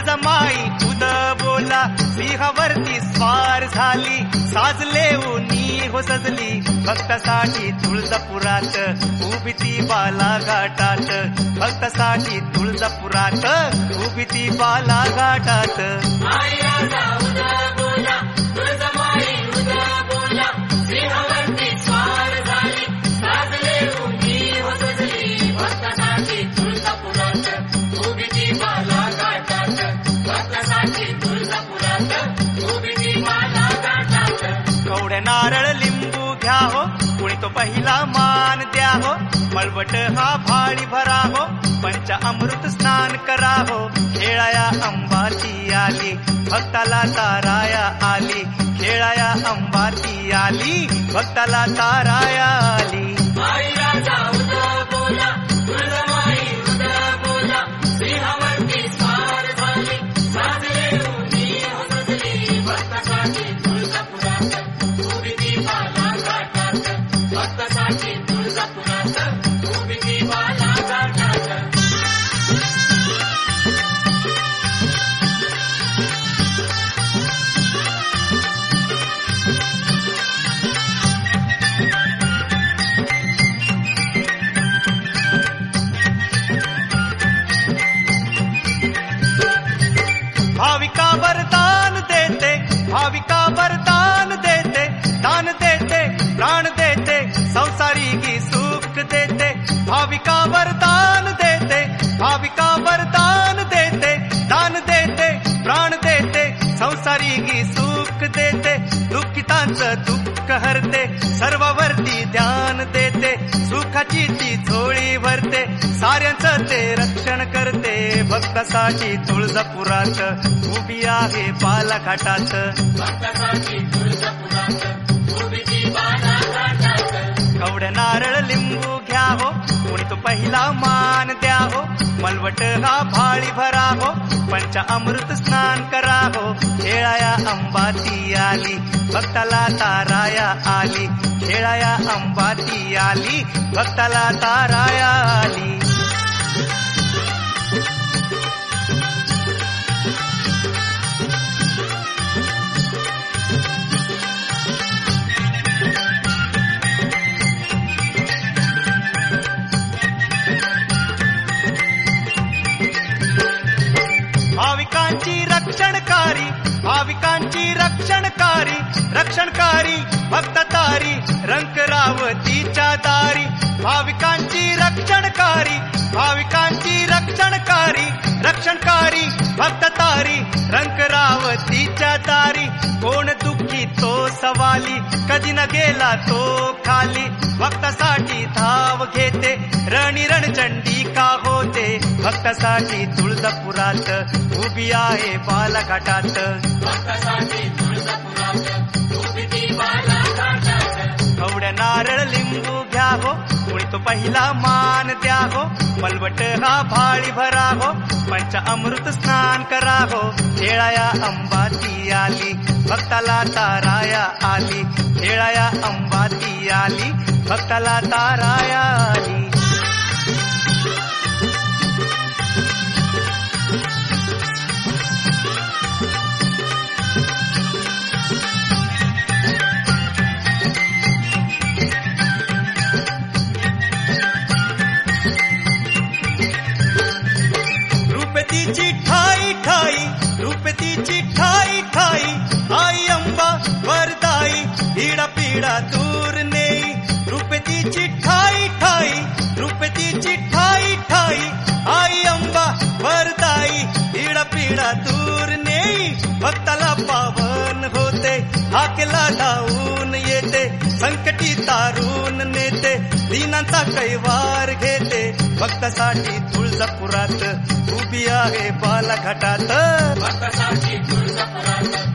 तुळजामाई उद बोला, सिंहावरती स्वार झाली, साजले उनी हो सजली, भक्तासाठी तुळजापुरात उभी ती बाला घाटात, भक्तासाठी तुळजापुरात उभी ती बाला घाटात. कवड्या नारळ लिंबू घ्या हो, कुणी तो पहिला मान द्या हो, मळवट हा भाळी भरा हो, पंच अमृत स्नान करा हो, खेळाया अंबाती आली, भक्ताला ताराया आली, खेळाया अंबाती आली, भक्ताला ताराया आली. भाविका वरदान देते, भाविका वरदान देते, दान देते, प्राण देते, संसारी की सुख देते, भाविका वरदान देते, भाविका वरदान देते, दान देते, प्राण देते, संसारी की सुख देते, दुःखितांचं दुःख हरते, सर्वावरती ध्यान देते, सुखाची ती झोळी भरते, साऱ्यांचं ते रक्षण करते, भक्तासाठी तुळजापुरात उभी आहे बाला घाटात. कवड्या नारळ लिंबू घ्या हो, कुणी तो पहिला मान द्या हो, मलवट हा भाळी भरा हो, पंच अमृत स्नान करा हो, खेळाया अंबाती आली, भक्ताला ताराया आली, खेळाया अंबाती आली, भक्ताला ताराया आली. भाविकांची रक्षणकारी, भाविकांची रक्षणकारी, रक्षणकारी भक्ततारी, रंकरावतीच्या दारी, भाविकांची रक्षणकारी, भाविकांची रक्षणकारी, रक्षणकारी भक्ततारी, रंकरावतीच्या दारी, कोण दुःखी तो सवाली, कधी न गेला तो खाली, भक्तासाठी धाव घेते, रणी रणचंडिका होते, भक्तासाठी तुळजापुरात उभी आहे बाला घाटात. कवड्या नारळ लिंबू घ्या हो, कुणी तो पहिला मान द्या हो, मलवट हा भाळी भरा हो, पंच अमृत स्नान करा हो, खेळाया अंबाती आली, भक्ताला ताराया आली, खेळाया अंबाती आली, भक्ताला ताराया आली. रूपतीची ठाई ठाई, रूपतीची ठाई ठाई, आई अंबा वरदाई, पीडा पीडा दूर नेई, रूपतीची ठाई ठाई, रूपतीची ठाई ठाई, आई अंबा वरदाई, पीडा पीडा दूर नेई, भक्ताला पावन होते, हाकेला धावून येते, संकटी तारून नेते, दीनांचा कैवार घेते, भक्तासाठी तुळजापुरात उभी आहे बाला घाटात.